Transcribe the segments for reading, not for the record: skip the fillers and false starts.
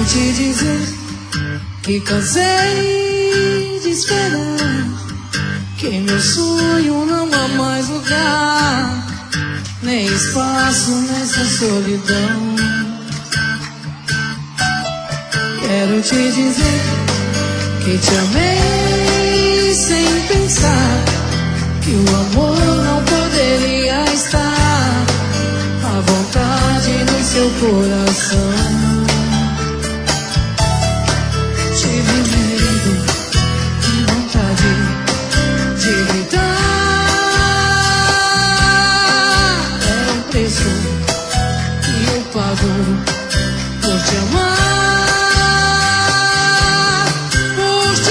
te dizer que cansei de esperar, que em meu sonho não há mais lugar, nem espaço nessa solidão. Quero te dizer que te amei sem pensar, que o amor não poderia estar à vontade no seu coração. Tive medo e vontade de gritar. É um preço que eu pago por te amar, por te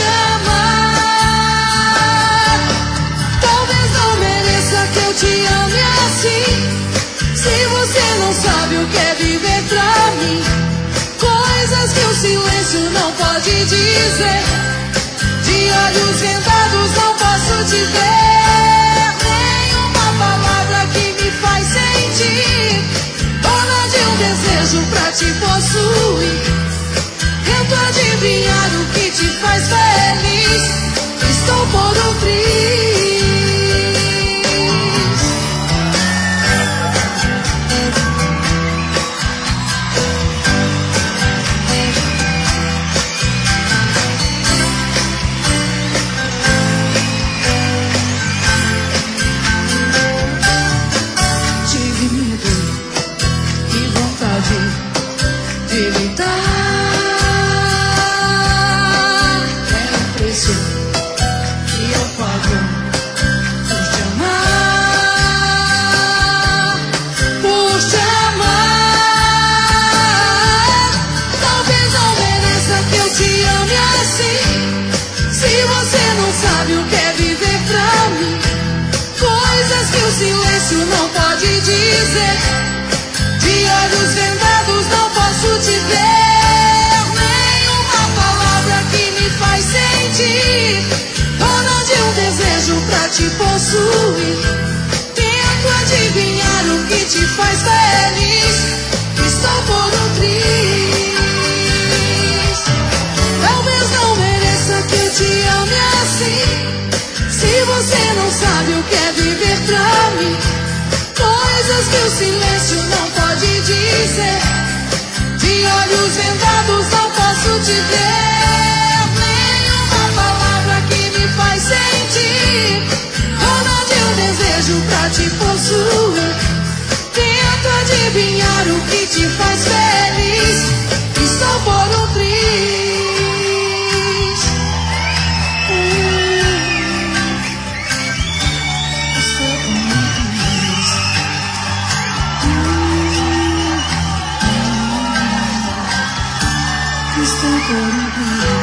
amar. Talvez não mereça que eu te ame assim, se você não sabe o que é viver pra mim. Coisas que o silêncio não pode dizer, de olhos vendados não posso te ver. Nenhuma palavra que me faz sentir dona de um desejo pra te possuir. Tento adivinhar o que te faz feliz, estou por um triz. De evitar. É o preço que eu pago por te amar, por te amar. Talvez não mereça que eu te ame assim, se você não sabe o que é viver pra mim. Coisas que o silêncio não pode dizer, de olhos vendados não posso te ver. Nenhuma palavra que me faz sentir dona de um desejo pra te possuir. Tento adivinhar o que te faz feliz, estou por um triz. Talvez não mereça que eu te ame assim, se você não sabe o que é viver pra mim. Coisas que o silêncio não pode dizer, de olhos vendados não posso te ver. Nenhuma palavra que me faz sentir dona de um desejo pra te possuir. Tento adivinhar o que te faz feliz, estou por um triz. Estou por um triz. Estou por um triz.